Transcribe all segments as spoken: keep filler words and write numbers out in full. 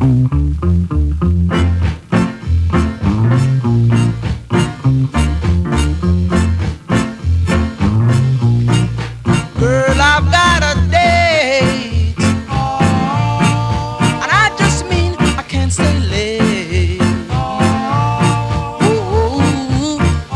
Girl, I've got a date, and I just mean I can't stay late. Ooh,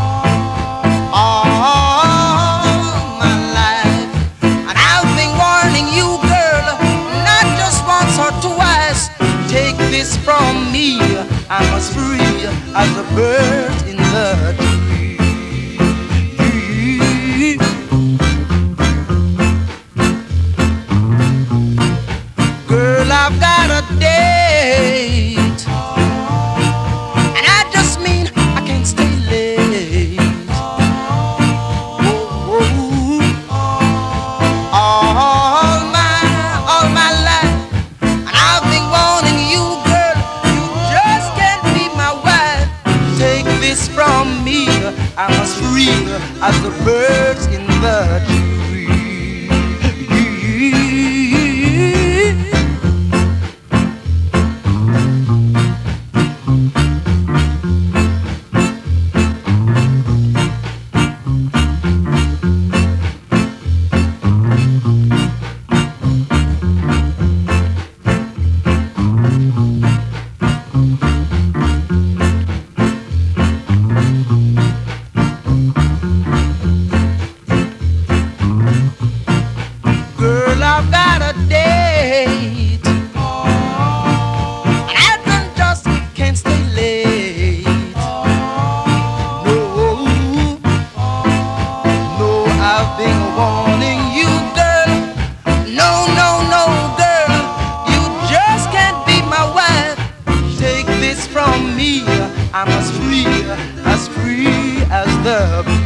all my life, and I've been warning you, girl, not just once or twice. Take this from me, I'm as free as a bird in the tree. Girl, I've got a date, and I just mean I can't stay late. Ooh, all my, all my life, and I've been warning you, girl, you just can't be my wife. Take this from me, I'm as free as the birds in the tree. Girl, I've got a date, and I don't just can't stay late. No, no, I've been warning you, girl. No, no, no, girl, you just can't be my wife. Take this from me, I'm as free, as free as the